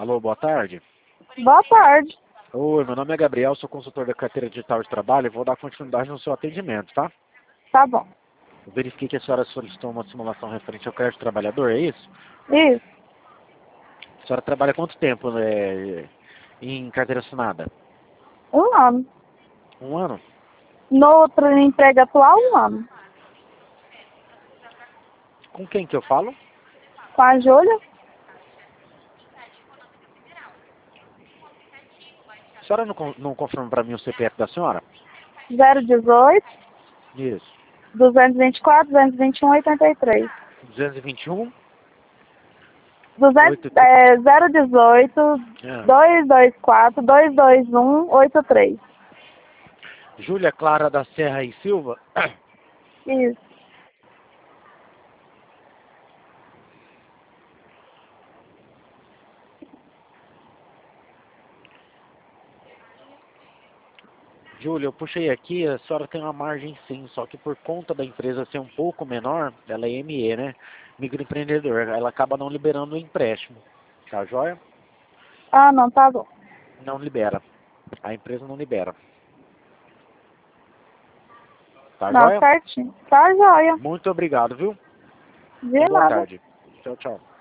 Alô, boa tarde. Boa tarde. Oi, meu nome é Gabriel, sou consultor da carteira digital de trabalho e vou dar continuidade no seu atendimento, tá? Tá bom. Eu verifiquei que a senhora solicitou uma simulação referente ao crédito trabalhador, é isso? Isso. A senhora trabalha há quanto tempo em carteira assinada? 1 ano. 1 ano? No outro emprego atual, 1 ano. Com quem que eu falo? Com a Júlia? A senhora não confirma para mim o CPF da senhora? 018 Isso. 224 221 83. 221? 018 224 221 83. Júlia Clara da Serra e Silva? Isso. Júlia, eu puxei aqui, a senhora tem uma margem sim, só que por conta da empresa ser um pouco menor, ela é ME, né? Microempreendedor, ela acaba não liberando o empréstimo. Tá joia? Ah, não, tá bom. Não libera. A empresa não libera. Tá Não, joia? certinho. Tá joia. Muito obrigado, viu? De Uma boa nada. tarde. Tchau, tchau.